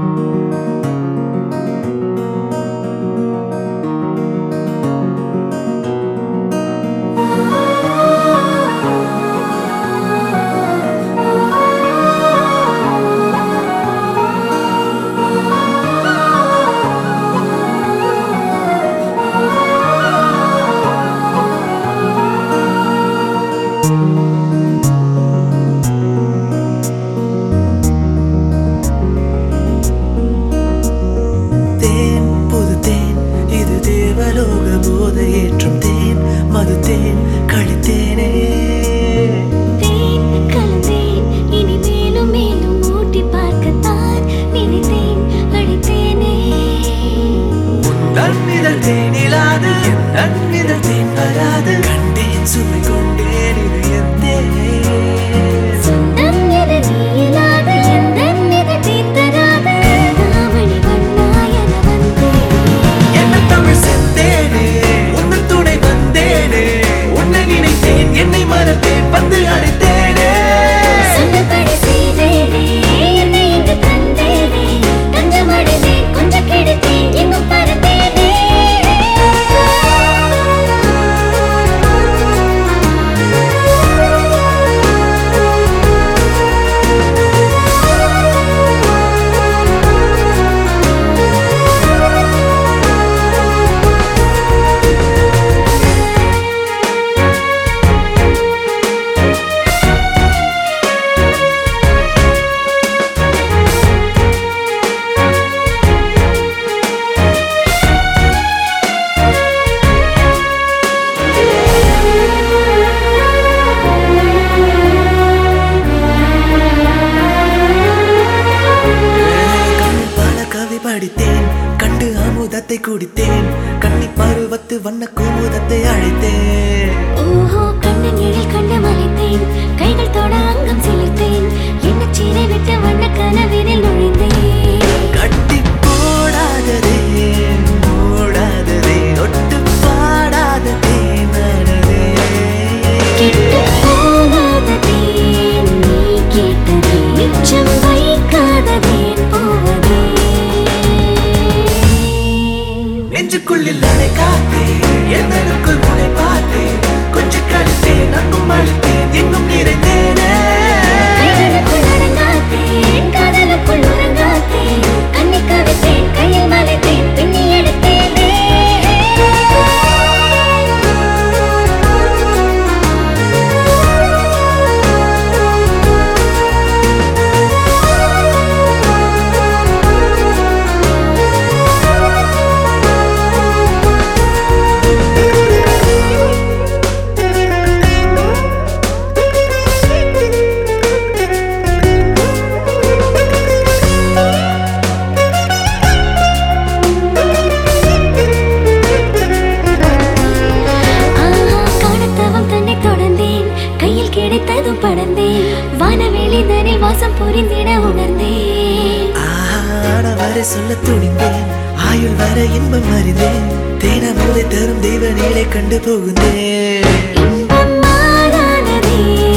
படித்தேன் கண்டு அமுதத்தை குடித்தேன் கண்ணி பருவத்து வண்ண குமுதத்தை அழைத்தேன். ஓஹோ கண்ணன் எழில் கண்டு மலைத்தேன் கைகள் தொட அங்கம் செலுத்தேன் என்ன சீரை விட்டு வண்ண கனவினில் நுழைந்தேன். கட்டி போடாததே மூடாததே ஒட்டு பாடாததே நடதே கெட்டு போகாததே நீ கேட்டதே மிச்சம் வைக்காததே போவதே நெஞ்சுக்குள்ளில் அடை காத்தே எதற்குள் முனை பார்த்தே கொஞ்சம் கழித்தேன் அங்கும் அழுத்தேன் எங்கும் நிறைந்தேனே கைகளுக்குள் அடங்காத்தேன் காதலுக்குள் உறங்காத்தேன் கண்ணி கவித்தேன் கையில் மலைத்தேன் பின்னி எடுத்தேனே. கிடைத்ததும் படந்தேன் வானவெளி தனில் வாசம் புரிந்திட உணர்ந்தேன். ஆட வரை சொல்ல துணிந்தேன் ஆயுள் வர இன்பம் அறிந்தேன் தேன போதை தரும் தெய்வ நீலை கண்டு புகுந்தேன். இன்பம் மாறானதே